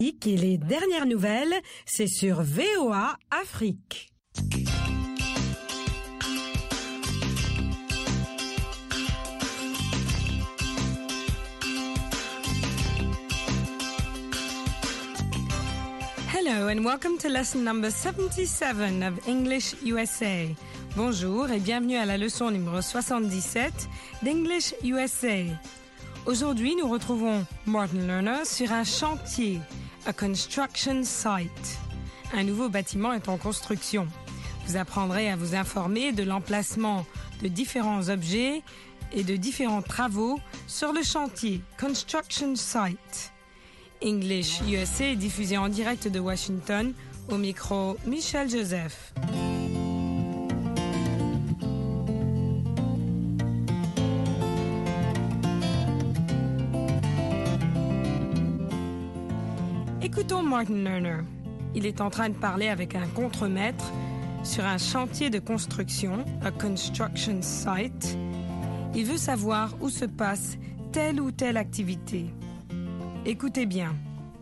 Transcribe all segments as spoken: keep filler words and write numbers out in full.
Et les dernières nouvelles, c'est sur V O A Afrique. Hello and welcome to lesson number seventy-seven of English U S A. Bonjour et bienvenue à la leçon numéro soixante-dix-sept d'English U S A. Aujourd'hui, nous retrouvons Martin Lerner sur un chantier, a construction site. Un nouveau bâtiment est en construction. Vous apprendrez à vous informer de l'emplacement de différents objets et de différents travaux sur le chantier, construction site. English U S A est diffusé en direct de Washington, au micro Michel Joseph. Écoutons Martin Lerner. Il est en train de parler avec un contremaître sur un chantier de construction, a construction site. Il veut savoir où se passe telle ou telle activité. Écoutez bien.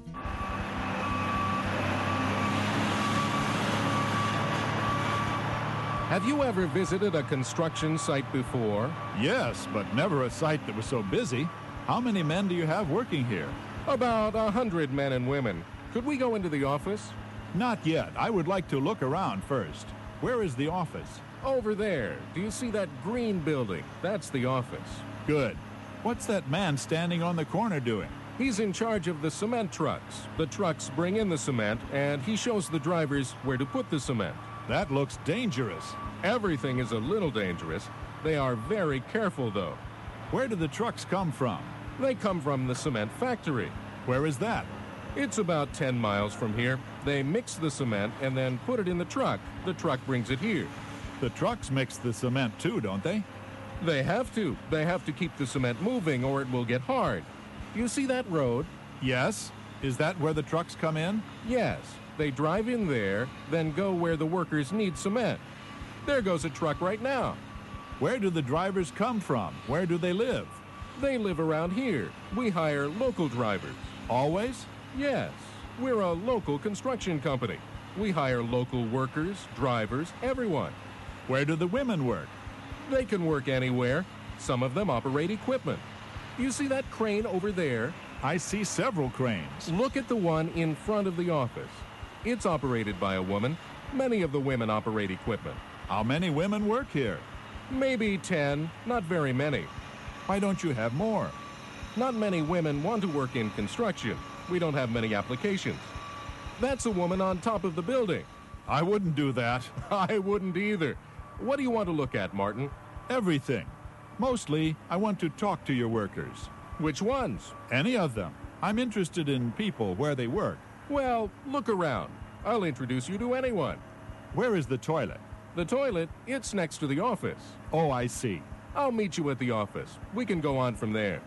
Have you ever visited a construction site before? Yes, but never a site that was so busy. How many men do you have working here? About a hundred men and women. Could we go into the office? Not yet. I would like to look around first. Where is the office? Over there. Do you see that green building? That's the office. Good. What's that man standing on the corner doing? He's in charge of the cement trucks. The trucks bring in the cement, and he shows the drivers where to put the cement. That looks dangerous. Everything is a little dangerous. They are very careful, though. Where do the trucks come from? They come from the cement factory. Where is that? It's about ten miles from here. They mix the cement and then put it in the truck. The truck brings it here. The trucks mix the cement too, don't they? They have to. They have to keep the cement moving or it will get hard. You see that road? Yes. Is that where the trucks come in? Yes. They drive in there, then go where the workers need cement. There goes a truck right now. Where do the drivers come from? Where do they live? They live around here. We hire local drivers. Always? Yes. We're a local construction company. We hire local workers, drivers, everyone. Where do the women work? They can work anywhere. Some of them operate equipment. You see that crane over there? I see several cranes. Look at the one in front of the office. It's operated by a woman. Many of the women operate equipment. How many women work here? Maybe ten, not very many. Why don't you have more? Not many women want to work in construction. We don't have many applications. That's a woman on top of the building. I wouldn't do that. I wouldn't either. What do you want to look at, Martin? Everything. Mostly, I want to talk to your workers. Which ones? Any of them. I'm interested in people, where they work. Well, look around. I'll introduce you to anyone. Where is the toilet? The toilet, it's next to the office. Oh, I see. I'll meet you at the office. We can go on from there.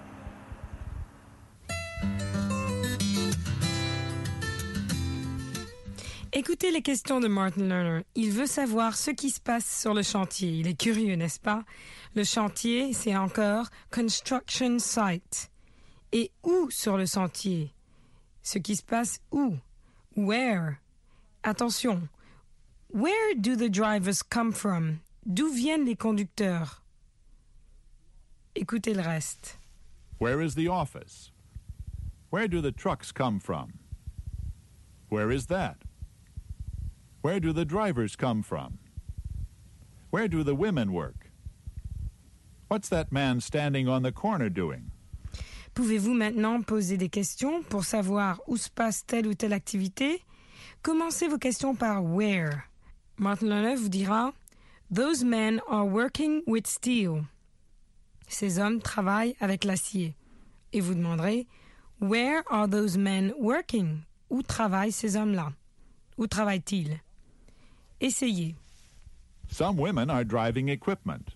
Écoutez les questions de Martin Lerner. Il veut savoir ce qui se passe sur le chantier. Il est curieux, n'est-ce pas? Le chantier, c'est encore construction site. Et où sur le chantier? Ce qui se passe où? Where? Attention. Where do the drivers come from? D'où viennent les conducteurs? Écoutez le reste. Where is the office? Where do the trucks come from? Where is that? Where do the drivers come from? Where do the women work? What's that man standing on the corner doing? Pouvez-vous maintenant poser des questions pour savoir où se passe telle ou telle activité? Commencez vos questions par where. Martin Lerner vous dira Those men are working with steel. Ces hommes travaillent avec l'acier. Et vous demanderez Where are those men working? Où travaillent ces hommes-là? Où travaillent-ils? Essayez. Some women are driving equipment.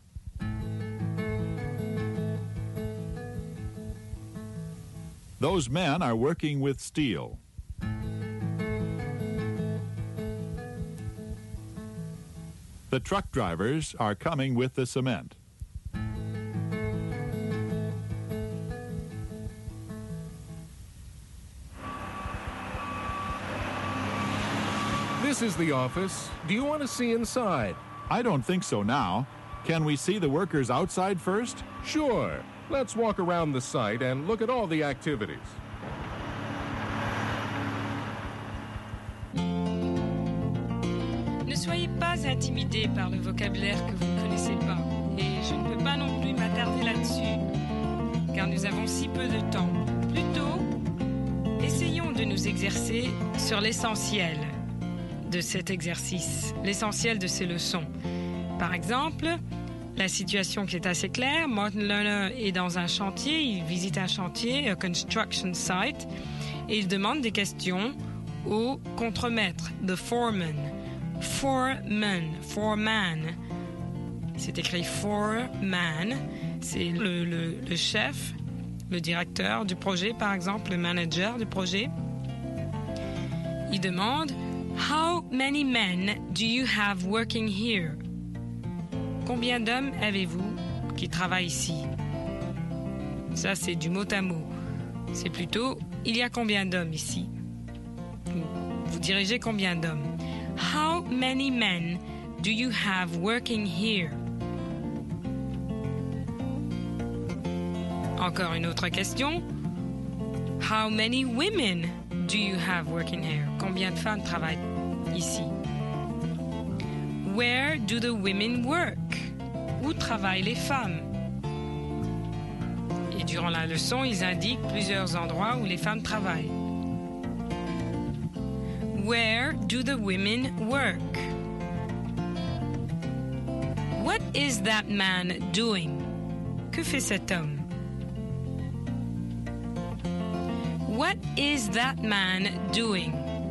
Those men are working with steel. The truck drivers are coming with the cement. This is the office. Do you want to see inside? I don't think so now. Can we see the workers outside first? Sure. Let's walk around the site and look at all the activities. Ne soyez pas intimidés par le vocabulaire que vous ne connaissez pas. Et je ne peux pas non plus m'attarder là-dessus, car nous avons si peu de temps. Plutôt, essayons de nous exercer sur l'essentiel de cet exercice, l'essentiel de ces leçons. Par exemple, la situation qui est assez claire, Martin Lerner est dans un chantier, il visite un chantier, a construction site, et il demande des questions au contremaître, the foreman. Foreman, foreman. C'est écrit foreman, c'est le, le, le chef, le directeur du projet, par exemple, le manager du projet. Il demande « How many men do you have working here ?» Combien d'hommes avez-vous qui travaillent ici? Ça, c'est du mot à mot. C'est plutôt « Il y a combien d'hommes ici ?» Vous dirigez combien d'hommes? How many men do you have working here? Encore une autre question. How many women do you have working here? Combien de femmes travaillent ici? Where do the women work? Où travaillent les femmes? Et durant la leçon, ils indiquent plusieurs endroits où les femmes travaillent. Where do the women work? What is that man doing? Que fait cet homme? What is that man doing?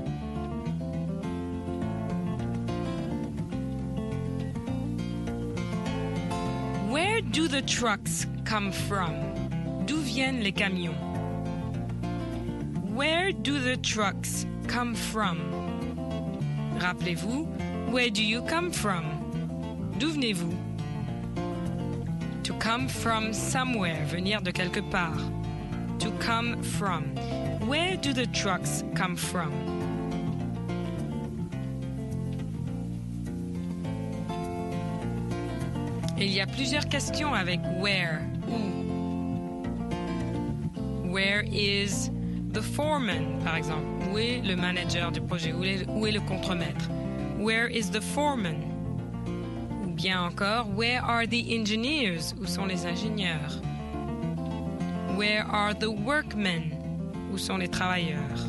Where do the trucks come from? D'où viennent les camions? Where do the trucks come from? Rappelez-vous, where do you come from? D'où venez-vous? To come from somewhere, venir de quelque part. To come from. Where do the trucks come from? Et il y a plusieurs questions avec where, où. Where is the foreman, par exemple? Où est le manager du projet? Où est, où est le contremaître? Where is the foreman? Ou bien encore, where are the engineers? Où sont les ingénieurs? Where are the workmen? Où sont les travailleurs?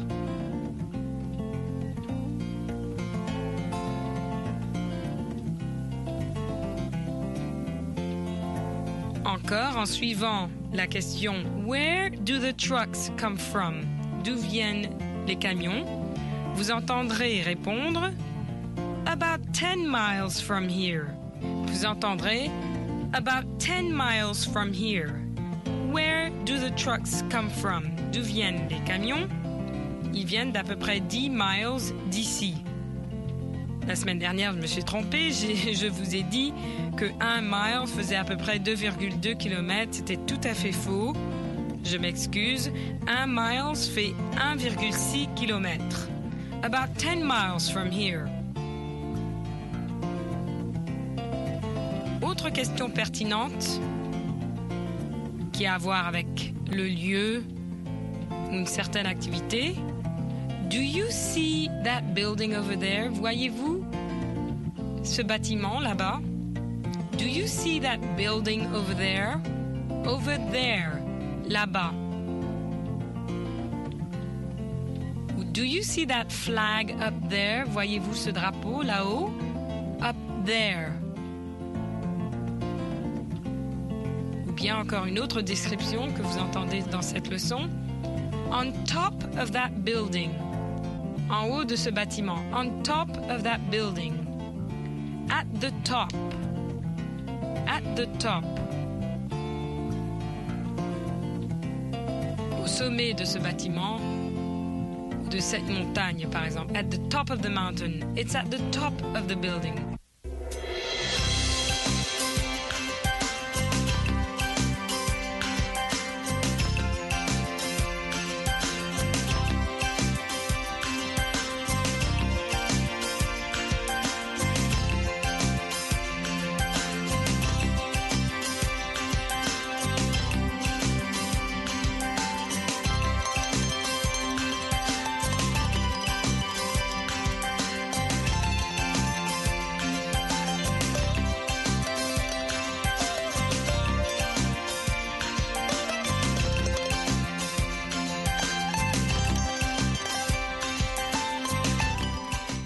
Encore en suivant la question Where do the trucks come from? D'où viennent les camions? Vous entendrez répondre About ten miles from here. Vous entendrez About ten miles from here. Where do the trucks come from? D'où viennent les camions? Ils viennent d'à peu près dix miles d'ici. La semaine dernière, je me suis trompée. J'ai, je vous ai dit que un mile faisait à peu près deux virgule deux kilomètres. C'était tout à fait faux. Je m'excuse. Un mile fait un virgule six kilomètres. About ten miles from here. Autre question pertinente qui a à voir avec le lieu ou une certaine activité. Do you see that building over there? Voyez-vous ce bâtiment là-bas? Do you see that building over there? Over there, là-bas. Ou do you see that flag up there? Voyez-vous ce drapeau là-haut? Up there. Ou bien encore une autre description que vous entendez dans cette leçon. On top of that building. En haut de ce bâtiment. On top of that building. At the top. At the top. Au sommet de ce bâtiment, ou de cette montagne par exemple. At the top of the mountain. It's at the top of the building.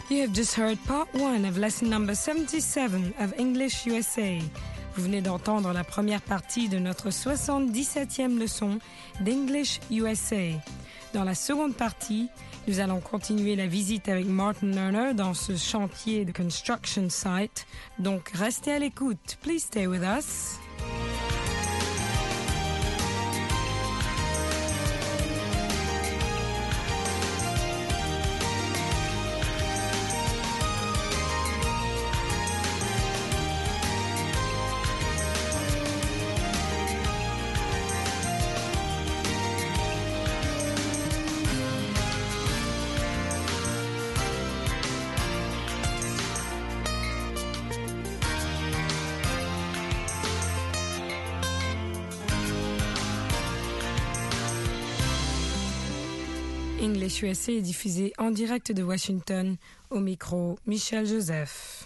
You have just heard part one of lesson number seventy-seven of English U S A. Vous venez d'entendre la première partie de notre soixante-dix-septième leçon d'English U S A. Dans la seconde partie, nous allons continuer la visite avec Martin Lerner dans ce chantier de construction site. Donc, restez à l'écoute. Please stay with us. English U S A est diffusé en direct de Washington, au micro Michel Joseph.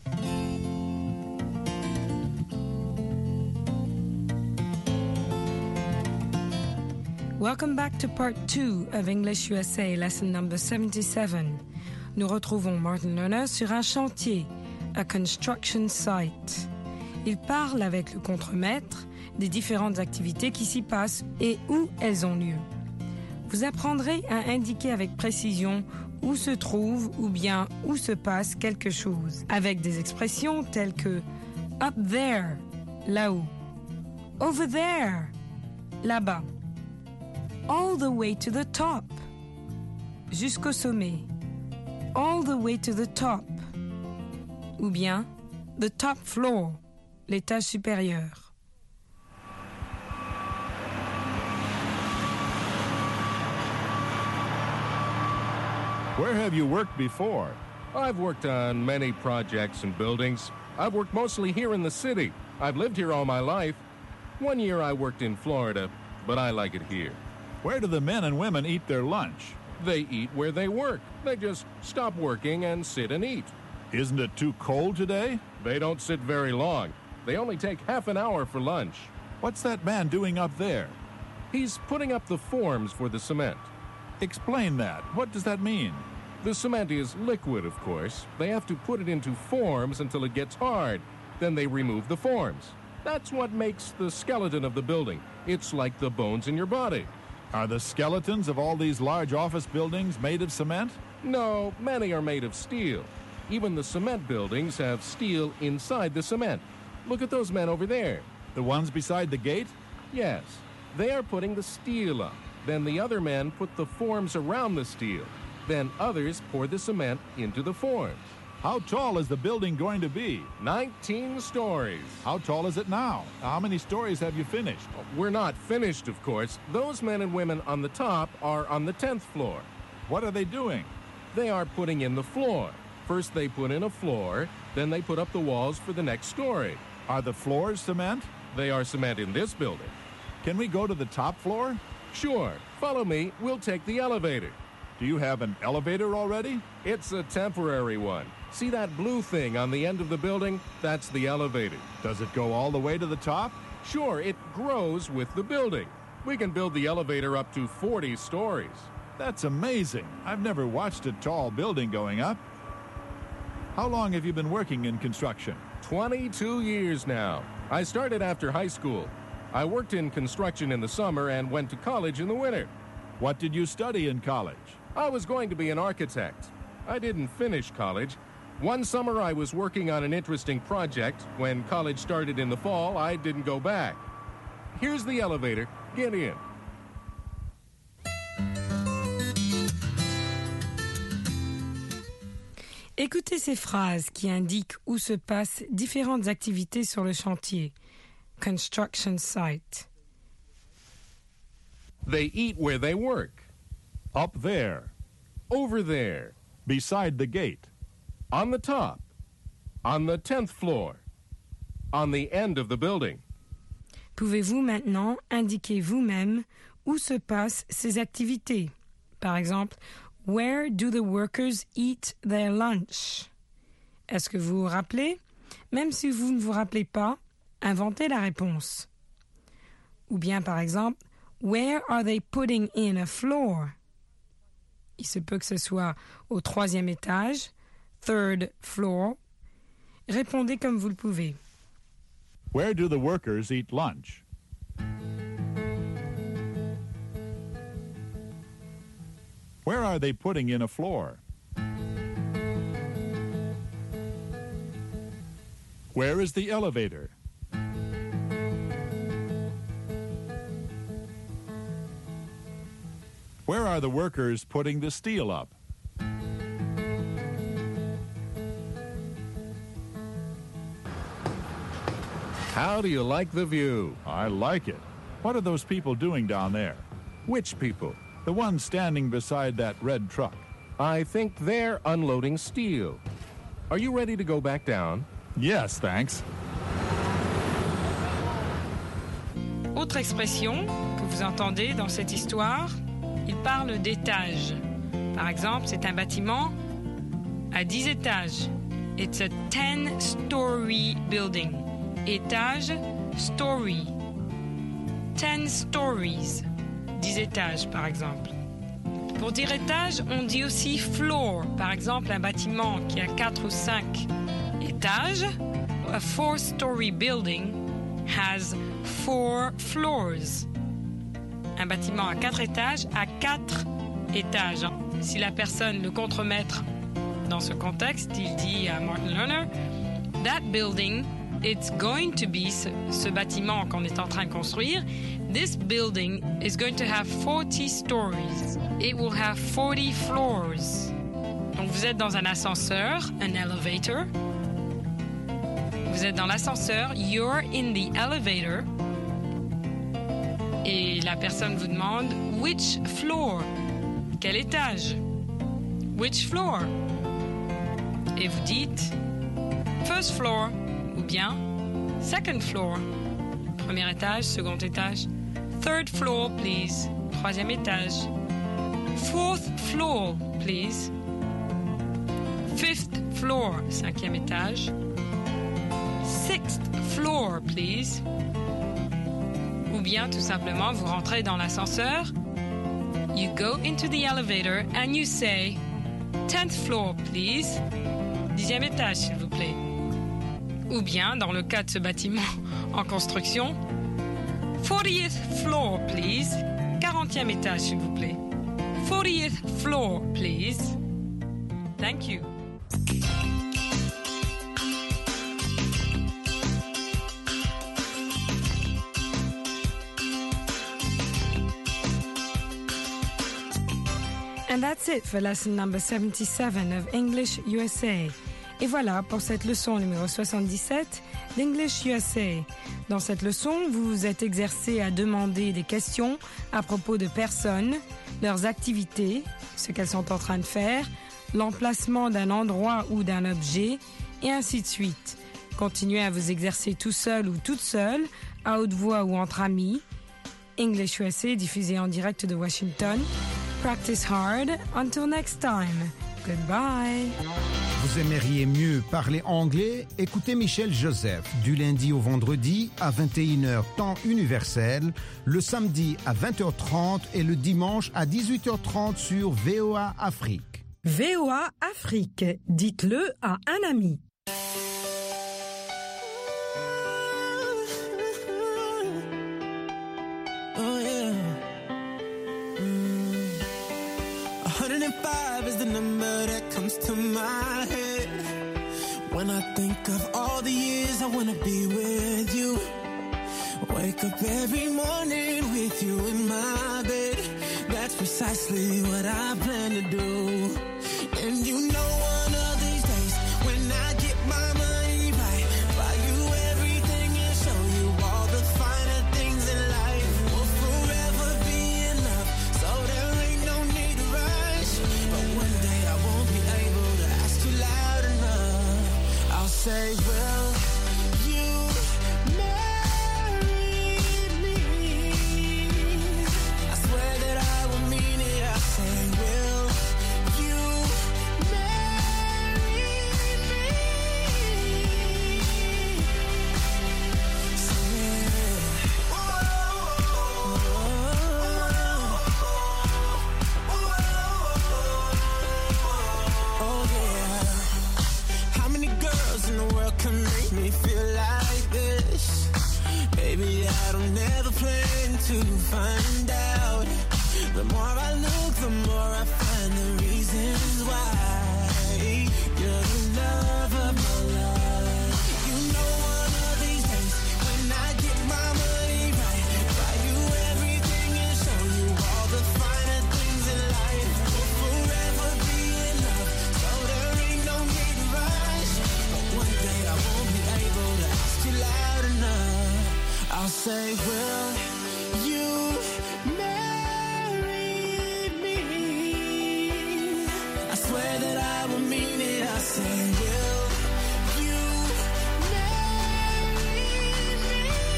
Welcome back to part two of English U S A, lesson number seventy-seven. Nous retrouvons Martin Lerner sur un chantier, a construction site. Il parle avec le contremaître des différentes activités qui s'y passent et où elles ont lieu. Vous apprendrez à indiquer avec précision où se trouve ou bien où se passe quelque chose, avec des expressions telles que up there, là-haut, over there, là-bas, all the way to the top, jusqu'au sommet, all the way to the top, ou bien the top floor, l'étage supérieur. Where have you worked before? I've worked on many projects and buildings. I've worked mostly here in the city. I've lived here all my life. One year I worked in Florida, but I like it here. Where do the men and women eat their lunch? They eat where they work. They just stop working and sit and eat. Isn't it too cold today? They don't sit very long. They only take half an hour for lunch. What's that man doing up there? He's putting up the forms for the cement. Explain that. What does that mean? The cement is liquid, of course. They have to put it into forms until it gets hard. Then they remove the forms. That's what makes the skeleton of the building. It's like the bones in your body. Are the skeletons of all these large office buildings made of cement? No, many are made of steel. Even the cement buildings have steel inside the cement. Look at those men over there. The ones beside the gate? Yes, they are putting the steel up. Then the other men put the forms around the steel. Then others pour the cement into the forms. How tall is the building going to be? nineteen stories. How tall is it now? How many stories have you finished? We're not finished, of course. Those men and women on the top are on the tenth floor. What are they doing? They are putting in the floor. First they put in a floor, then they put up the walls for the next story. Are the floors cement? They are cement in this building. Can we go to the top floor? Sure. Follow me. We'll take the elevator. Do you have an elevator already? It's a temporary one. See that blue thing on the end of the building? That's the elevator. Does it go all the way to the top? Sure, it grows with the building. We can build the elevator up to forty stories. That's amazing. I've never watched a tall building going up. How long have you been working in construction? twenty-two years now. I started after high school. I worked in construction in the summer and went to college in the winter. What did you study in college? I was going to be an architect. I didn't finish college. One summer I was working on an interesting project. When college started in the fall, I didn't go back. Here's the elevator. Get in. Écoutez ces phrases qui indiquent où se passent différentes activités sur le chantier. Construction site. They eat where they work. Up there. Over there. Beside the gate. On the top. On the tenth floor. On the end of the building. Pouvez-vous maintenant indiquer vous-même où se passent ces activités? Par exemple, where do the workers eat their lunch? Est-ce que vous vous rappelez? Même si vous ne vous rappelez pas, inventez la réponse. Ou bien, par exemple, where are they putting in a floor? Il se peut que ce soit au troisième étage, third floor. Répondez comme vous le pouvez. Where do the workers eat lunch? Where are they putting in a floor? Where is the elevator? Where are the workers putting the steel up? How do you like the view? I like it. What are those people doing down there? Which people? The ones standing beside that red truck. I think they're unloading steel. Are you ready to go back down? Yes, thanks. Autre expression que vous entendez dans cette histoire, il parle d'étages. Par exemple, c'est un bâtiment à dix étages. It's a ten-story building. Étage, story. ten stories. dix étages, par exemple. Pour dire étage, on dit aussi floor. Par exemple, un bâtiment qui a quatre ou cinq étages. A four-story building has four floors. Un bâtiment à quatre étages a quatre étages. Si la personne, le contremaître, dans ce contexte, il dit à Martin Lerner, that building, it's going to be, ce, ce bâtiment qu'on est en train de construire, this building is going to have forty stories. It will have forty floors. Donc vous êtes dans un ascenseur, un elevator. Vous êtes dans l'ascenseur, you're in the elevator. Et la personne vous demande, which floor? Quel étage? Which floor? Et vous dites, first floor, ou bien second floor. Premier étage, second étage. Third floor, please. Troisième étage. Fourth floor, please. Fifth floor, cinquième étage. Sixth floor, please. Ou bien, tout simplement, vous rentrez dans l'ascenseur. You go into the elevator and you say, tenth floor, please. Dixième étage, s'il vous plaît. Ou bien, dans le cas de ce bâtiment en construction, fortieth floor, please. quarantième étage, s'il vous plaît. fortieth floor, please. Thank you. And that's it for lesson number seventy-seven of English U S A. Et voilà pour cette leçon numéro soixante-dix-sept d'English U S A. Dans cette leçon, vous vous êtes exercé à demander des questions à propos de personnes, leurs activités, ce qu'elles sont en train de faire, l'emplacement d'un endroit ou d'un objet, et ainsi de suite. Continuez à vous exercer tout seul ou toute seule, à haute voix ou entre amis. English U S A diffusé en direct de Washington. Practice hard. Until next time. Goodbye. Vous aimeriez mieux parler anglais? Écoutez Michel Joseph du lundi au vendredi à vingt et une heures temps universel, le samedi à vingt heures trente et le dimanche à dix-huit heures trente sur V O A Afrique. V O A Afrique. Dites-le à un ami. one oh five is the number that comes to my head when I think of all the years I wanna be with you. Wake up every morning with you in my bed. That's precisely what I plan to do. And you know one of these days when I get my money right, buy you everything and show you all the finer things in life. We'll forever be in love, so there ain't no need to rush. But one day I won't be able to ask you loud enough. I'll say, will you marry me? I swear that I will mean it. I say, will you marry me? Oh yeah. say, will you marry me? I swear that I will mean it. I say, will you marry me?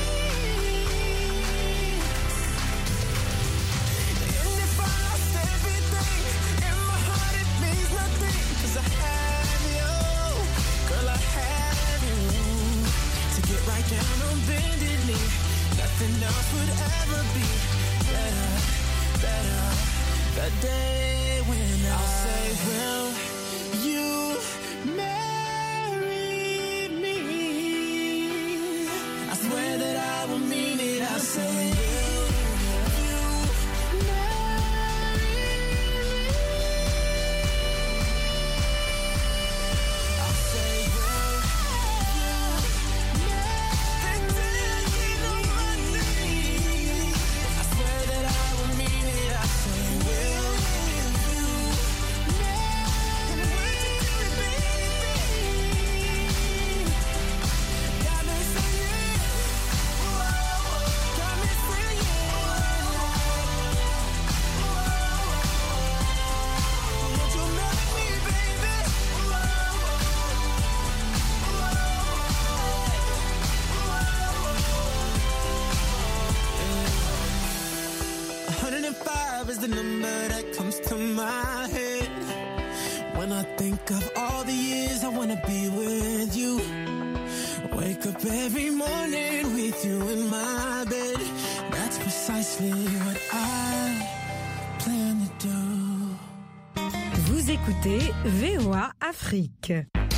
And if I lost everything in my heart, it means nothing, 'cause I have you, girl, I have you. To get right down on bended knee, nothing else would ever be better, better. That day when I'll say, will you marry me? I swear that I will mean it. I'll say, will you marry me? I'll say, will you marry me? I swear that I will mean it. I say, will you marry me? Got me singing, got me singing. Would you marry me, baby? one hundred five is the number that comes to my head when I think of all the years I wanna be with you. Wake up every morning with you in my bed. That's precisely what I plan to do. Vous écoutez V O A Afrique.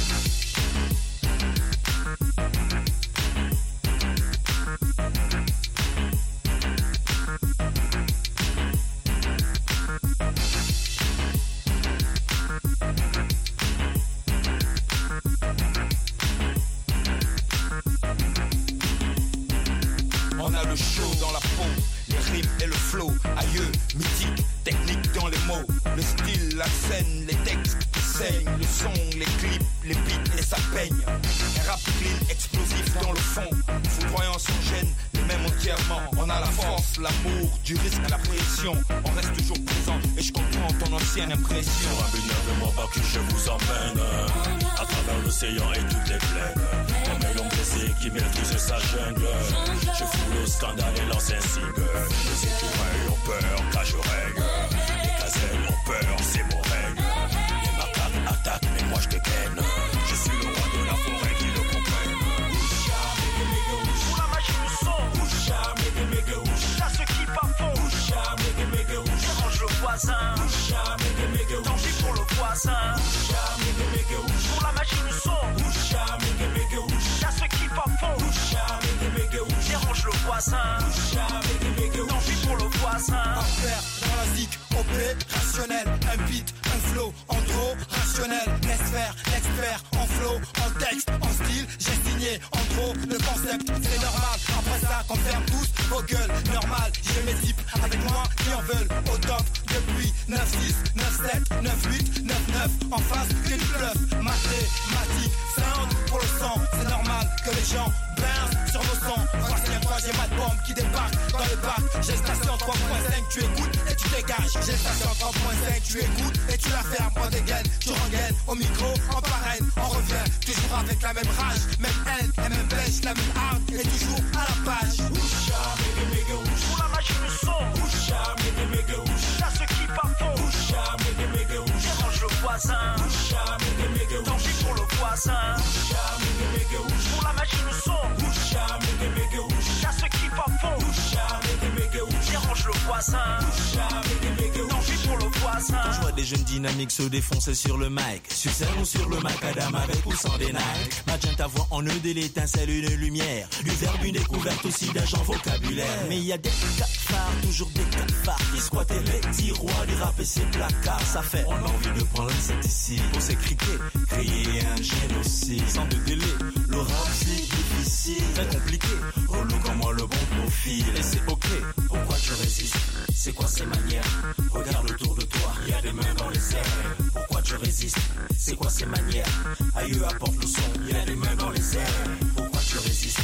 On a le show dans la peau, les rimes et le flow, aïeux, mythique, technique dans les mots, le style, la scène, les textes qui saignent, le son, les clips, les beats et ça peigne. Un rap clean, explosif dans le fond, foudroyant sans gêne, les mêmes entièrement. On a la force, l'amour, du risque à la pression, on reste toujours présent et je comprends ton ancienne impression. Sur un but neuf de mon bac, je vous emmène à travers l'océan et toutes les plaines. Comme un long baiser qui maîtrise sa jungle. Je fous le scandale et lance un single. Les écureuils ont peur quand je règne. Les gazelles ont peur, c'est mon règne. Les macaques attaquent, mais moi je dégaine. Je suis le roi de la forêt qui le comprenne. Ousha, méga méga ouch. Pour la magie du son. Ousha, méga méga ouch. Là ce qui va fond. Ousha, méga méga ouch. Dérange le voisin. Ousha, méga méga ouch. Danger pour le voisin. Ousha, méga méga ouch. Pour la magie du son. Ousha, méga méga ouch. Là ce qui va fond. Ousha, méga méga ouch. Dérange le voisin. Ousha, méga méga ouch. Danger pour le voisin. Enfer dans la zik, opérationnel. Un beat, un flow, andro, rationnel. Laisse faire, l'expert, en flow, en texte, en style. J'ai signé, andro, le concept, c'est normal. Après ça, qu'on ferme tous vos gueules. Normal, j'ai mes types avec moi qui en veulent. Au top, depuis neuf six, neuf sept, neuf huit, neuf neuf. En face, qu'il bluff, mathématique, sound pour le sang. C'est normal que les gens bouncent sur nos sons. Voici un j'ai ma bombe qui débarque dans le bac. J'ai station trois point cinq, tu écoutes et tu dégages. J'ai station trois point cinq, tu écoutes et tu la fermes. On dégaine, tu rengaines au micro, en parraine. On revient toujours avec la même rage, même haine, la même pêche, la même arme. Et toujours à la page. Ousha, méga méga ouch. Pour la magie du son. Ousha, méga méga ouch. Là ce qui va fond. Ousha, méga méga ouch. Dérange le voisin. Ousha, méga méga ouch. Danger pour le voisin. Ousha, méga méga ouch. Pour la magie du son. Ousha, méga méga ouch. Là ce qui va fond. Ousha, méga méga ouch. Dérange le voisin. Ousha, méga méga ouch. Danger pour le voisin. Quand je vois des jeunes dynamiques se défoncer sur le mic, sur scène ou sur le macadam avec ou sans des Nike. Magenta voix en eux de l'étincelle, une lumière. Du verbe, une découverte aussi d'un genre vocabulaire. Mais il y a des cafards, toujours des cafards qui squattent les tiroirs du rap et ses placards. Ça fait, on a envie de prendre cet ici pour s'écriquer, créer un génocide. Sans de délai, le rap c'est difficile, très compliqué. Relou comme moi le bon profil. Et c'est ok, pourquoi tu résistes? C'est quoi ces manières? Regarde autour de toi, il y a des mains dans les airs. Pourquoi tu résistes? C'est quoi ces manières? Aïeux apporte le son, il y a des mains dans les airs. Pourquoi tu résistes?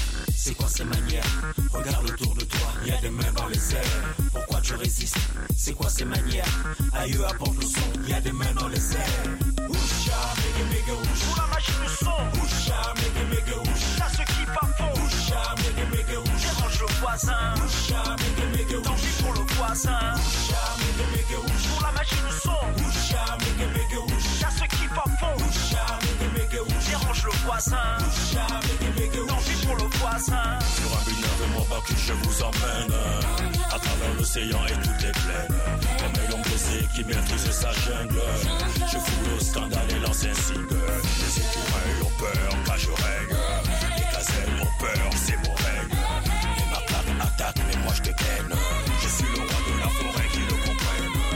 c'est quoi ces manières? Regarde autour de toi, y a des mains dans les airs. Pourquoi tu résistes? C'est quoi ces manières? Aïe apporte le son, y a des mains dans les airs. Ousha, méga méga ouch. Pour la machine du son. Ousha, méga méga ouch. Ça se kiffe à fond. Ousha, méga méga ouch. Dérange le voisin. Ousha, méga méga ouch. Tant pis pour le voisin. Ousha, méga méga ouch. Pour la machine du son. Ousha, méga méga ouch. Ça se kiffe à fond. Ousha, méga méga ouch. Dérange le voisin. Ousha, méga méga ouch. Tant pis pour le voisin. Sur un but de mon bac, je vous emmène à travers l'océan et toutes les plaines. Comme un long baiser qui maîtrise sa jungle. Je fous le scandale et l'ancien single. Les écureuils ont peur quand je règne. Les gazelles ont peur, c'est mon règne. Les macaques attaquent, mais moi je te gaine. Je suis le roi de la forêt qui le comprenne.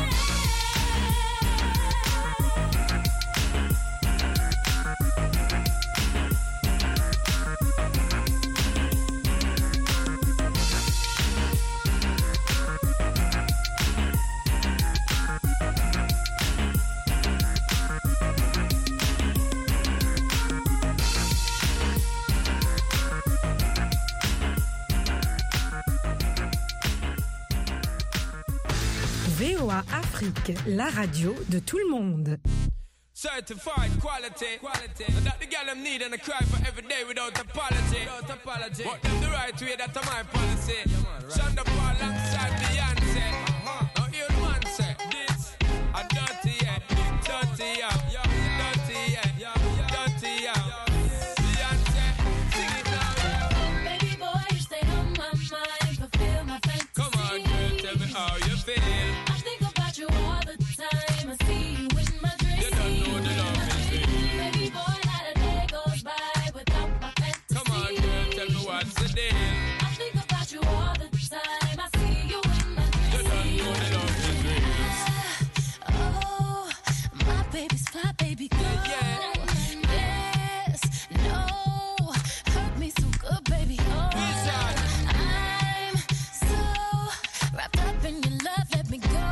V O A Afrique, la radio de tout le monde. Certified quality, quality. And that the girl them need and I cry for every day without apology. Without apology. But them the right way, that's my policy. Yeah, man, right. Shonda Paul alongside Beyonce. Uh-huh. Now you the man say this a dirty yeah, dirty yeah, dirty yeah, dirty yeah. Beyonce, sing it now, yeah. Baby boy, you stay on my mind, fulfill my fantasy. Come on, girl, tell me how you feel. I think about you all the time. I see you in my dreams. You don't know the love is real. Baby boy, not a day goes by without my fantasy. Come on, girl, tell me what's the deal. I think about you all the time. I see you in my dreams. You don't know the love is real. Oh, my baby's fly, baby girl. Yeah, Yes, no, hurt me so good, baby. Oh, Wizard. I'm so wrapped up in your love. Let me go.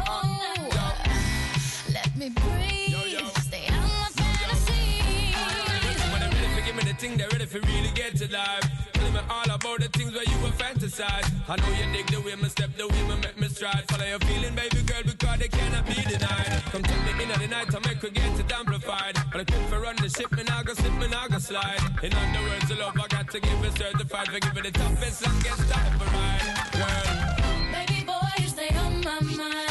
Let me breathe. Yo, yo. Stay out my fantasy. When they're ready for give me the thing, they're ready for really get to life. Tell me all about the things where you were fantasize. I know you dig the way me step, the way me make me stride. Follow your feeling, baby girl, because they cannot be denied. Come take me in at the night, I make her get it amplified. But I quit for run the ship, me now go slip, me now go slide. In other words, the love I got to give it certified. For giving the toughest, longest time for ride, girl. Baby boy, you stay on my mind.